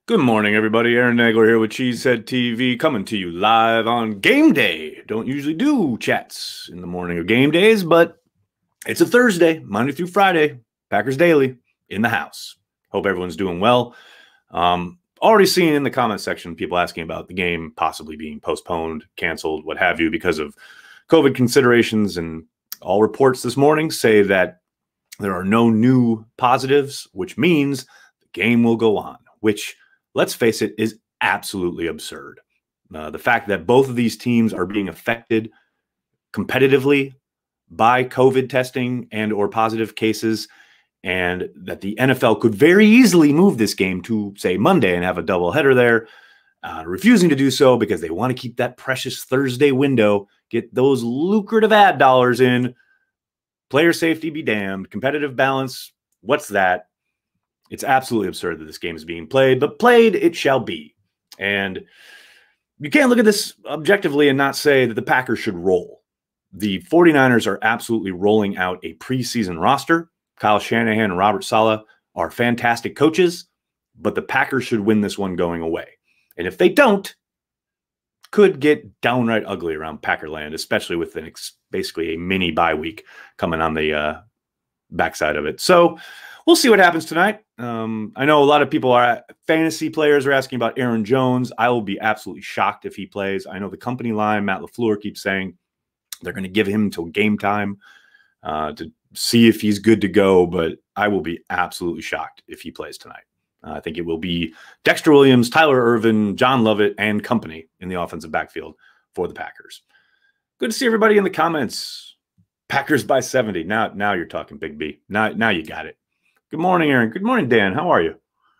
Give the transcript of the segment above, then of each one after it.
Good morning, everybody. Aaron Nagler here with Cheesehead TV, coming to you live on game day. Don't usually do chats in the morning of game days, but it's a Thursday, Monday through Friday, Packers Daily in the house. Hope everyone's doing well. Already seeing in the comment section people asking about the game possibly being postponed, canceled, what have you, because of COVID considerations. And all reports this morning say that there are no new positives, which means the game will go on, which, let's face it, is absolutely absurd. The fact that both of these teams are being affected competitively by COVID testing and or positive cases, and that the NFL could very easily move this game to, say, Monday and have a doubleheader there, refusing to do so because they want to keep that precious Thursday window, get those lucrative ad dollars in. Player safety be damned. Competitive balance, what's that? It's absolutely absurd that this game is being played, but played it shall be. And you can't look at this objectively and not say that the Packers should roll. The 49ers are absolutely rolling out a preseason roster. Kyle Shanahan and Robert Saleh are fantastic coaches, but the Packers should win this one going away. And if they don't, could get downright ugly around Packerland, especially with basically a mini bye week coming on the backside of it. So we'll see what happens tonight. I know a lot of people fantasy players are asking about Aaron Jones. I will be absolutely shocked if he plays. I know the company line, Matt LaFleur, keeps saying they're going to give him until game time to see if he's good to go, but I will be absolutely shocked if he plays tonight. I think it will be Dexter Williams, Tyler Ervin, John Lovett, and company in the offensive backfield for the Packers. Good to see everybody in the comments. Packers by 70. Now you're talking, Big B. Now you got it. Good morning, Aaron. Good morning, Dan. How are you?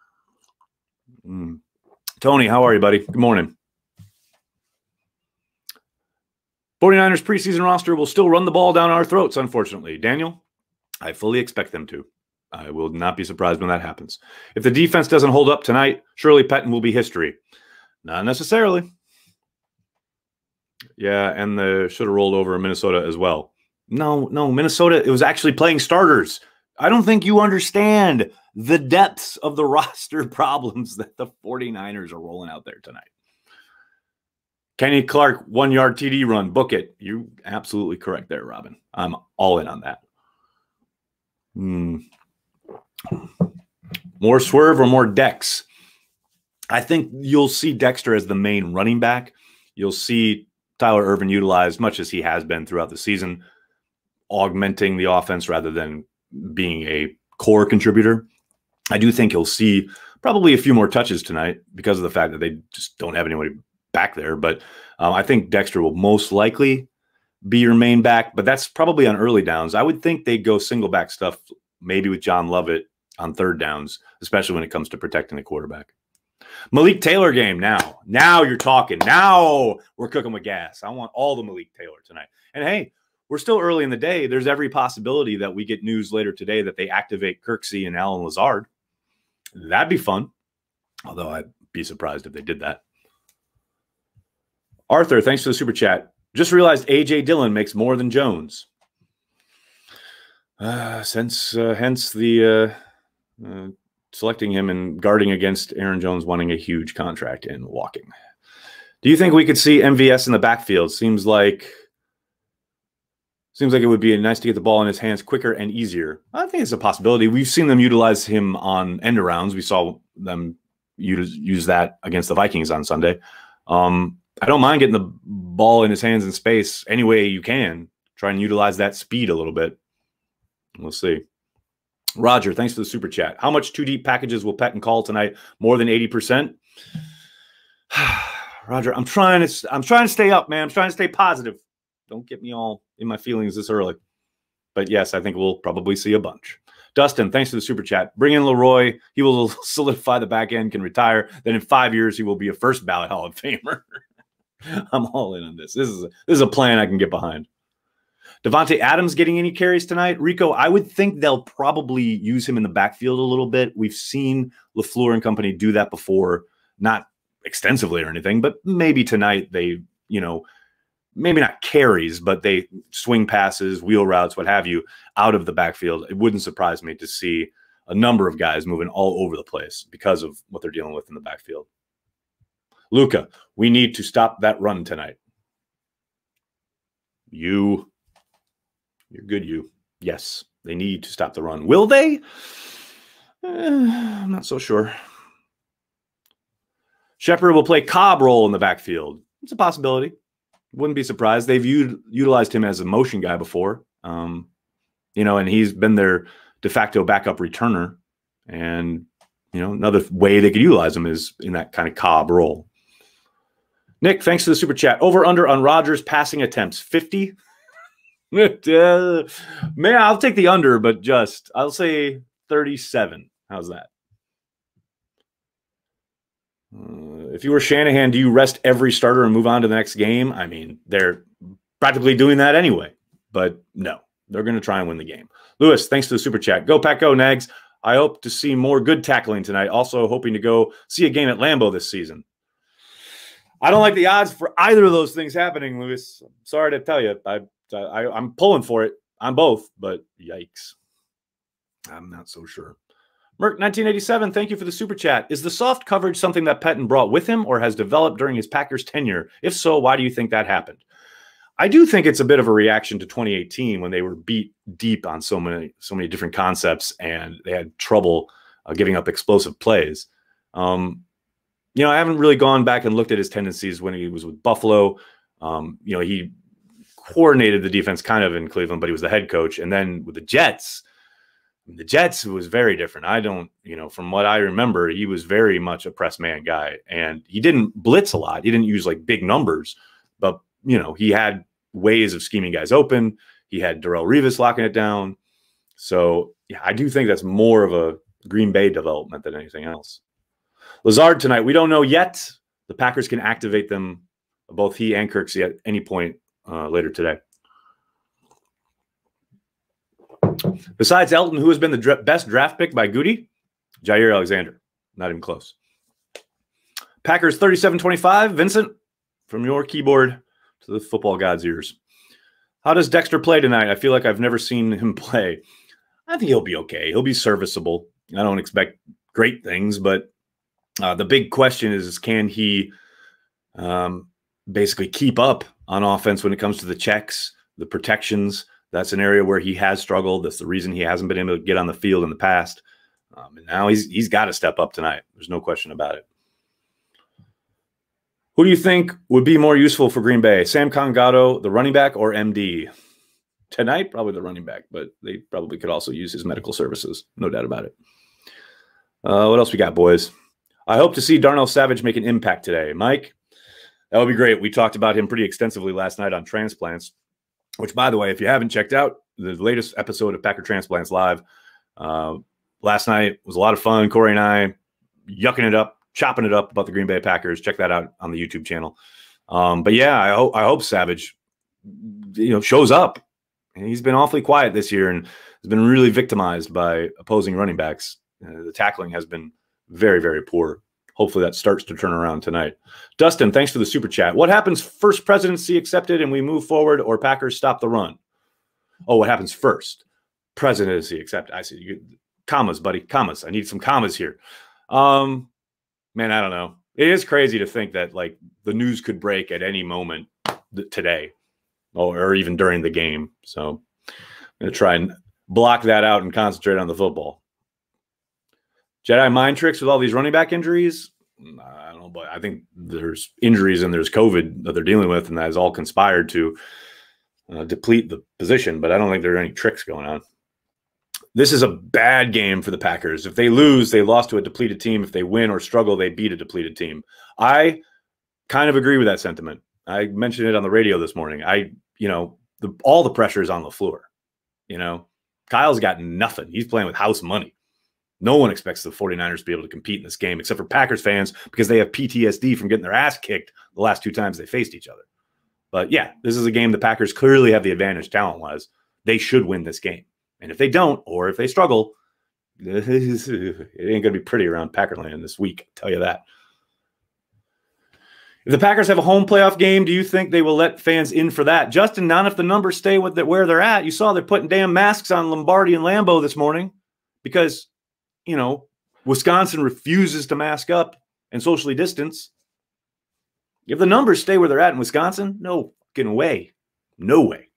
Tony, how are you, buddy? Good morning. 49ers preseason roster will still run the ball down our throats, unfortunately. Daniel, I fully expect them to. I will not be surprised when that happens. If the defense doesn't hold up tonight, surely Pettine will be history. Not necessarily. Yeah, and the should have rolled over Minnesota as well. No, Minnesota, it was actually playing starters. I don't think you understand the depths of the roster problems that the 49ers are rolling out there tonight. Kenny Clark, 1-yard TD run, book it. You're absolutely correct there, Robin. I'm all in on that. More Swerve or more Dex? I think you'll see Dexter as the main running back. You'll see Tyler Ervin utilized much as he has been throughout the season, augmenting the offense rather than being a core contributor. I do think he'll see probably a few more touches tonight because of the fact that they just don't have anybody back there. But I think Dexter will most likely be your main back, but that's probably on early downs. I would think they'd go single back stuff, maybe with John Lovett on third downs, especially when it comes to protecting the quarterback. Malik Taylor game now. Now you're talking. Now we're cooking with gas. I want all the Malik Taylor tonight. And hey, we're still early in the day. There's every possibility that we get news later today that they activate Kirksey and Allen Lazard. That'd be fun. Although I'd be surprised if they did that. Arthur, thanks for the super chat. Just realized A.J. Dillon makes more than Jones. Hence the selecting him and guarding against Aaron Jones wanting a huge contract and walking. Do you think we could see MVS in the backfield? Seems like it would be nice to get the ball in his hands quicker and easier. I think it's a possibility. We've seen them utilize him on end arounds. We saw them use that against the Vikings on Sunday. I don't mind getting the ball in his hands in space any way you can. Try and utilize that speed a little bit. We'll see. Roger, thanks for the super chat. How much two deep packages will Pettine call tonight? More than 80%? Roger, I'm trying to stay up, man. I'm trying to stay positive. Don't get me all in my feelings this early. But yes, I think we'll probably see a bunch. Dustin, thanks for the super chat. Bring in Leroy. He will solidify the back end, can retire. Then in 5 years, he will be a first ballot Hall of Famer. I'm all in on this. This is a plan I can get behind. Devontae Adams getting any carries tonight? Rico, I would think they'll probably use him in the backfield a little bit. We've seen LaFleur and company do that before, not extensively or anything, but maybe tonight they, maybe not carries, but they swing passes, wheel routes, what have you, out of the backfield. It wouldn't surprise me to see a number of guys moving all over the place because of what they're dealing with in the backfield. Luca, we need to stop that run tonight. You're good, you. Yes, they need to stop the run. Will they? I'm not so sure. Shepard will play Cobb role in the backfield. It's a possibility. Wouldn't be surprised. They've utilized him as a motion guy before. And he's been their de facto backup returner. And, another way they could utilize him is in that kind of Cobb role. Nick, thanks for the super chat. Over under on Rodgers passing attempts, 50. Man, I'll take the under, but I'll say 37. How's that? If you were Shanahan, do you rest every starter and move on to the next game? I mean, they're practically doing that anyway. But no, they're going to try and win the game. Lewis, thanks to the super chat. Go Pack, go Nags. I hope to see more good tackling tonight. Also hoping to go see a game at Lambeau this season. I don't like the odds for either of those things happening, Lewis. I'm sorry to tell you. I'm pulling for it on both, but yikes. I'm not so sure. Merc 1987, thank you for the super chat. Is the soft coverage something that Pettine brought with him or has developed during his Packers tenure? If so, why do you think that happened? I do think it's a bit of a reaction to 2018 when they were beat deep on so many different concepts and they had trouble giving up explosive plays. I haven't really gone back and looked at his tendencies when he was with Buffalo. He coordinated the defense kind of in Cleveland, but he was the head coach. And then with the Jets was very different. From what I remember, he was very much a press man guy and he didn't blitz a lot. He didn't use like big numbers, but he had ways of scheming guys open. He had Darrelle Revis locking it down. So yeah, I do think that's more of a Green Bay development than anything else. Lazard tonight, we don't know yet. The Packers can activate them, both he and Kirksey, at any point later today. Besides Elton, who has been the best draft pick by Goody? Jair Alexander. Not even close. Packers 37-25. Vincent, from your keyboard to the football god's ears. How does Dexter play tonight? I feel like I've never seen him play. I think he'll be okay. He'll be serviceable. I don't expect great things, but the big question is can he basically keep up on offense when it comes to the checks, the protections? That's an area where he has struggled. That's the reason he hasn't been able to get on the field in the past. And now he's got to step up tonight. There's no question about it. Who do you think would be more useful for Green Bay? Sam Congato, the running back, or MD? Tonight, probably the running back, but they probably could also use his medical services. No doubt about it. What else we got, boys? I hope to see Darnell Savage make an impact today. Mike, that would be great. We talked about him pretty extensively last night on transplants, which, by the way, if you haven't checked out the latest episode of Packer Transplants Live, last night was a lot of fun. Corey and I yucking it up, chopping it up about the Green Bay Packers. Check that out on the YouTube channel. But yeah, I hope Savage, shows up. He's been awfully quiet this year and has been really victimized by opposing running backs. The tackling has been very, very poor. Hopefully that starts to turn around tonight. Dustin, thanks for the super chat. What happens first? Presidency accepted and we move forward, or Packers stop the run? Oh, what happens first? Presidency accepted. I see. Commas, buddy. Commas. I need some commas here. Man, I don't know. It is crazy to think that like the news could break at any moment today or even during the game. So I'm going to try and block that out and concentrate on the football. Jedi mind tricks with all these running back injuries. I don't know, but I think there's injuries and there's COVID that they're dealing with, and that has all conspired to deplete the position. But I don't think there are any tricks going on. This is a bad game for the Packers. If they lose, they lost to a depleted team. If they win or struggle, they beat a depleted team. I kind of agree with that sentiment. I mentioned it on the radio this morning. All the pressure is on LaFleur. Kyle's got nothing. He's playing with house money. No one expects the 49ers to be able to compete in this game except for Packers fans because they have PTSD from getting their ass kicked the last two times they faced each other. But yeah, this is a game the Packers clearly have the advantage talent-wise. They should win this game. And if they don't, or if they struggle, it ain't going to be pretty around Packerland this week. I'll tell you that. If the Packers have a home playoff game, do you think they will let fans in for that? Justin, not if the numbers stay where they're at. You saw they're putting damn masks on Lombardi and Lambeau this morning because Wisconsin refuses to mask up and socially distance. If the numbers stay where they're at in Wisconsin, no fucking way. No way.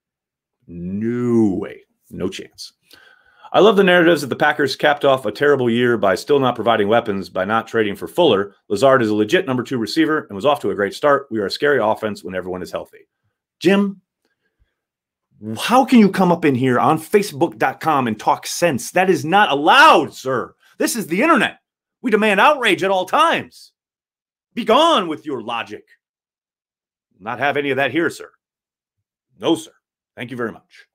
No way. No chance. I love the narratives that the Packers capped off a terrible year by still not providing weapons, by not trading for Fuller. Lazard is a legit number 2 receiver and was off to a great start. We are a scary offense when everyone is healthy. Jim, how can you come up in here on Facebook.com and talk sense? That is not allowed, sir. This is the internet. We demand outrage at all times. Be gone with your logic. Not have any of that here, sir. No, sir. Thank you very much.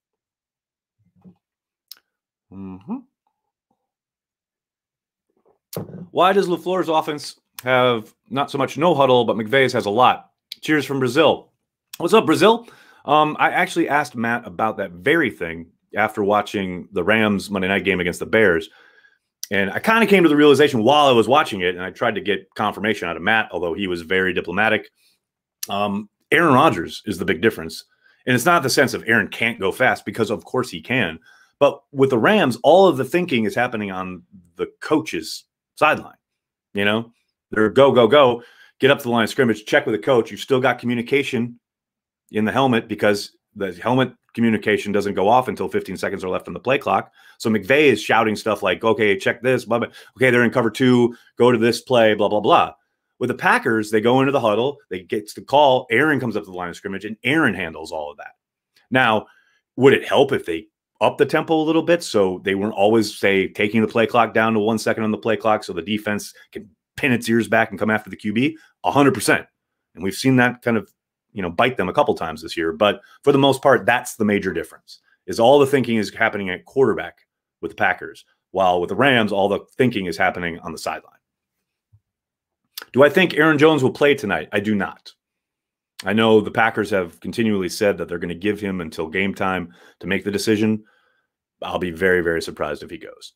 Why does LaFleur's offense have not so much no huddle, but McVay's has a lot? Cheers from Brazil. What's up, Brazil? I actually asked Matt about that very thing after watching the Rams Monday night game against the Bears. And I kind of came to the realization while I was watching it, and I tried to get confirmation out of Matt, although he was very diplomatic. Aaron Rodgers is the big difference. And it's not the sense of Aaron can't go fast, because of course he can. But with the Rams, all of the thinking is happening on the coach's sideline. They're go, go, go, get up to the line of scrimmage, check with the coach. You've still got communication in the helmet because the helmet communication doesn't go off until 15 seconds are left on the play clock. So McVay is shouting stuff like, okay, check this, blah, blah. Okay, they're in cover 2, go to this play, blah, blah, blah. With the Packers, they go into the huddle, they get the call, Aaron comes up to the line of scrimmage, and Aaron handles all of that. Now, would it help if they up the tempo a little bit so they weren't always, say, taking the play clock down to 1 second on the play clock so the defense can pin its ears back and come after the QB? 100%. And we've seen that kind of, bite them a couple times this year. But for the most part, that's the major difference, is all the thinking is happening at quarterback with the Packers, while with the Rams, all the thinking is happening on the sideline. Do I think Aaron Jones will play tonight? I do not. I know the Packers have continually said that they're going to give him until game time to make the decision. I'll be very, very surprised if he goes.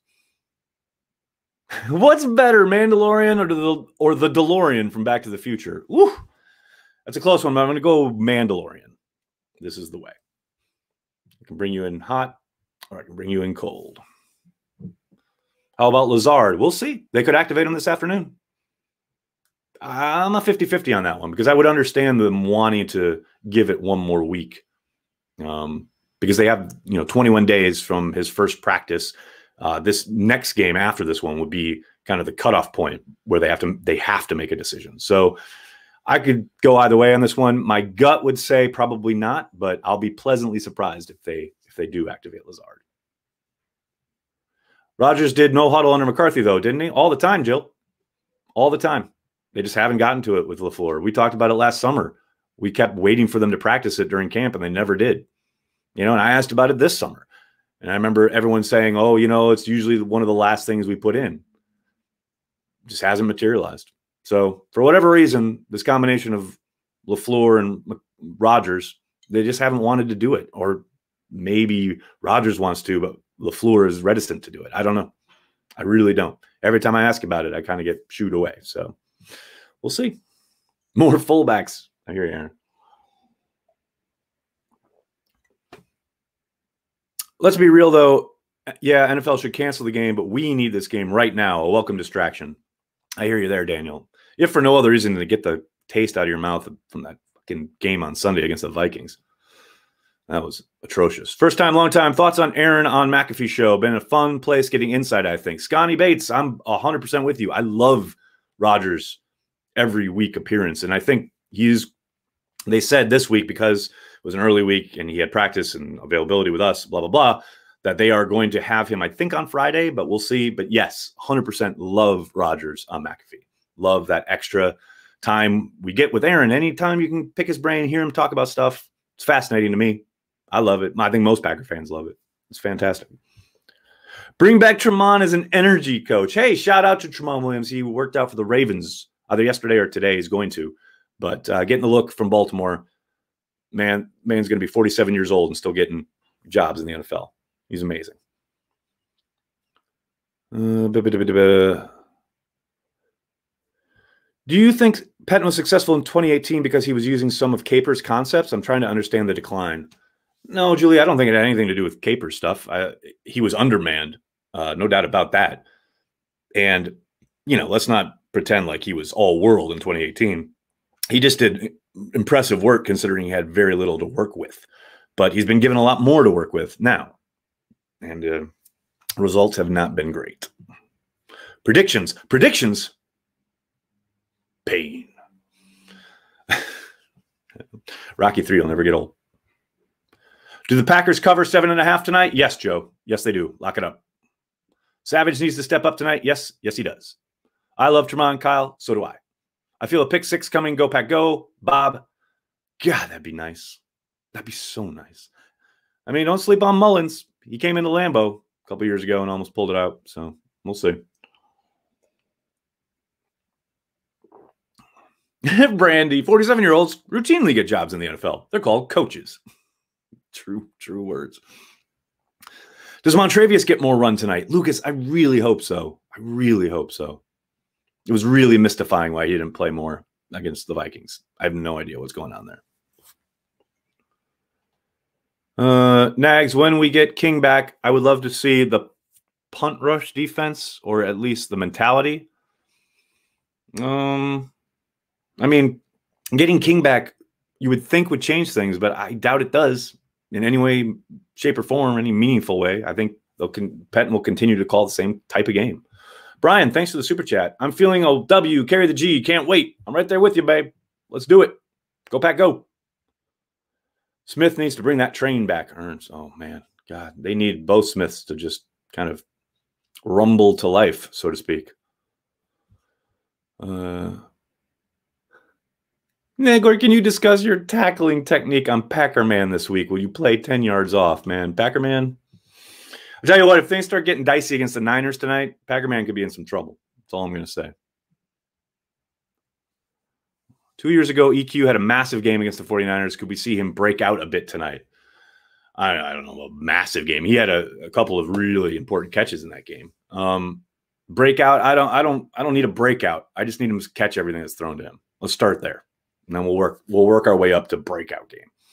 What's better, Mandalorian or the DeLorean from Back to the Future? Woo! That's a close one, but I'm going to go Mandalorian. This is the way. I can bring you in hot, or I can bring you in cold. How about Lazard? We'll see. They could activate him this afternoon. I'm a 50-50 on that one, because I would understand them wanting to give it one more week, because they have 21 days from his first practice. This next game after this one would be kind of the cutoff point where they have to make a decision. So I could go either way on this one. My gut would say probably not, but I'll be pleasantly surprised if they do activate Lazard. Rodgers did no huddle under McCarthy though, didn't he? All the time, Jill. All the time. They just haven't gotten to it with LaFleur. We talked about it last summer. We kept waiting for them to practice it during camp, and they never did. And I asked about it this summer. And I remember everyone saying, oh, it's usually one of the last things we put in. It just hasn't materialized. So for whatever reason, this combination of LaFleur and Rodgers, they just haven't wanted to do it. Or maybe Rodgers wants to, but LaFleur is reticent to do it. I don't know. I really don't. Every time I ask about it, I kind of get shooed away. So we'll see. More fullbacks. I hear you, Aaron. Let's be real, though. Yeah, NFL should cancel the game, but we need this game right now. A welcome distraction. I hear you there, Daniel. If for no other reason to get the taste out of your mouth from that fucking game on Sunday against the Vikings. That was atrocious. First time, long time. Thoughts on Aaron on McAfee show. Been a fun place getting insight, I think. Scotty Bates, I'm 100% with you. I love Rodgers' every week appearance. And I think they said this week, because it was an early week and he had practice and availability with us, blah, blah, blah, that they are going to have him, I think, on Friday, but we'll see. But yes, 100% love Rodgers on McAfee. Love that extra time we get with Aaron. Anytime you can pick his brain, hear him talk about stuff, it's fascinating to me. I love it. I think most Packer fans love it. It's fantastic. Bring back Tremont as an energy coach. Hey, shout out to Tremont Williams. He worked out for the Ravens either yesterday or today. He's going to. But getting the look from Baltimore, man's going to be 47 years old and still getting jobs in the NFL. He's amazing. Do you think Pettine was successful in 2018 because he was using some of Capers' concepts? I'm trying to understand the decline. No, Julie, I don't think it had anything to do with Capers' stuff. He was undermanned. No doubt about that. And, you know, let's not pretend like he was all world in 2018. He just did impressive work considering he had very little to work with. But he's been given a lot more to work with now. And results have not been great. Predictions. Pain. Rocky 3 will never get old. Do the Packers cover 7.5 tonight? Yes, Joe. Yes, they do. Lock it up. Savage needs to step up tonight. Yes, he does. I love Tremont, Kyle. So do I. I feel a pick 6 coming. Go Pack, go. Bob. God, that'd be nice. That'd be so nice. I mean, don't sleep on Mullins. He came into Lambeau a couple years ago and almost pulled it out. So we'll see. Brandy, 47-year-olds routinely get jobs in the NFL. They're called coaches. True words. Does Montrevious get more run tonight? Lucas, I really hope so. It was really mystifying why he didn't play more against the Vikings. I have no idea what's going on there. Nags, when we get King back, I would love to see the punt rush defense, or at least the mentality. I mean, getting King back, you would think would change things, but I doubt it does in any way, shape, or form, any meaningful way. I think Pettine will continue to call the same type of game. Brian, thanks for the super chat. I'm feeling a W, carry the G. Can't wait. I'm right there with you, babe. Let's do it. Go Pack, go. Smith needs to bring that train back. Ernst, oh man, God, they need both Smiths to just kind of rumble to life, so to speak. Nagler, can you discuss your tackling technique on Packerman this week? Will you play 10 yards off, man? Packerman, I'll tell you what, if things start getting dicey against the Niners tonight, Packerman could be in some trouble. That's all I'm going to say. 2 years ago, EQ had a massive game against the 49ers. Could we see him break out a bit tonight? I don't know, a massive game. He had a couple of really important catches in that game. Breakout, I don't need a breakout. I just need him to catch everything that's thrown to him. Let's start there. And then we'll work our way up to breakout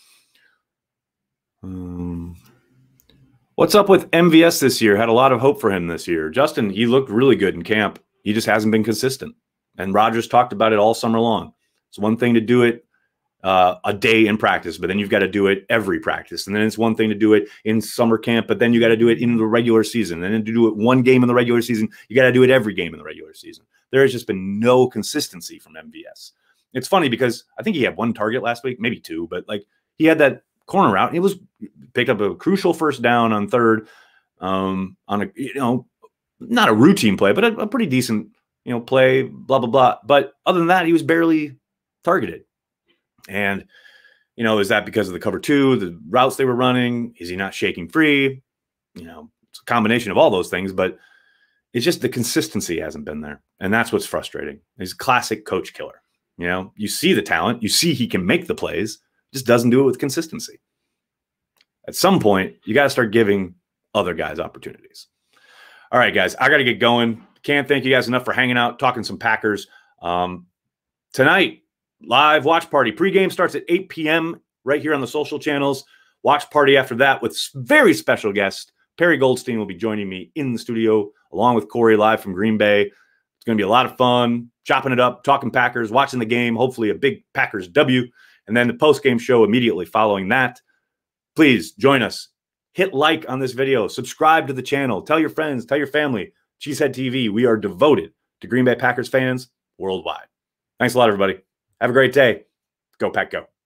game. What's up with MVS this year? Had a lot of hope for him this year. Justin, he looked really good in camp. He just hasn't been consistent. And Rodgers talked about it all summer long. It's one thing to do it a day in practice, but then you've got to do it every practice. And then it's one thing to do it in summer camp, but then you got to do it in the regular season. And then to do it one game in the regular season, you got to do it every game in the regular season. There has just been no consistency from MVS. It's funny because I think he had one target last week, maybe two, but like he had that corner route. He picked up a crucial first down on third on a, not a routine play, but a pretty decent, play, blah, blah, blah. But other than that, he was barely targeted. And, is that because of the cover 2, the routes they were running? Is he not shaking free? It's a combination of all those things, but it's just the consistency hasn't been there. And that's what's frustrating. He's a classic coach killer. You see the talent, you see he can make the plays, just doesn't do it with consistency. At some point, you got to start giving other guys opportunities. All right, guys, I got to get going. Can't thank you guys enough for hanging out, talking some Packers. Tonight, live watch party. Pre-game starts at 8 p.m. right here on the social channels. Watch party after that with very special guest. Perry Goldstein will be joining me in the studio along with Corey live from Green Bay. It's going to be a lot of fun, chopping it up, talking Packers, watching the game, hopefully a big Packers W, and then the post-game show immediately following that. Please join us. Hit like on this video. Subscribe to the channel. Tell your friends. Tell your family. Cheesehead TV. We are devoted to Green Bay Packers fans worldwide. Thanks a lot, everybody. Have a great day. Go Pack, go.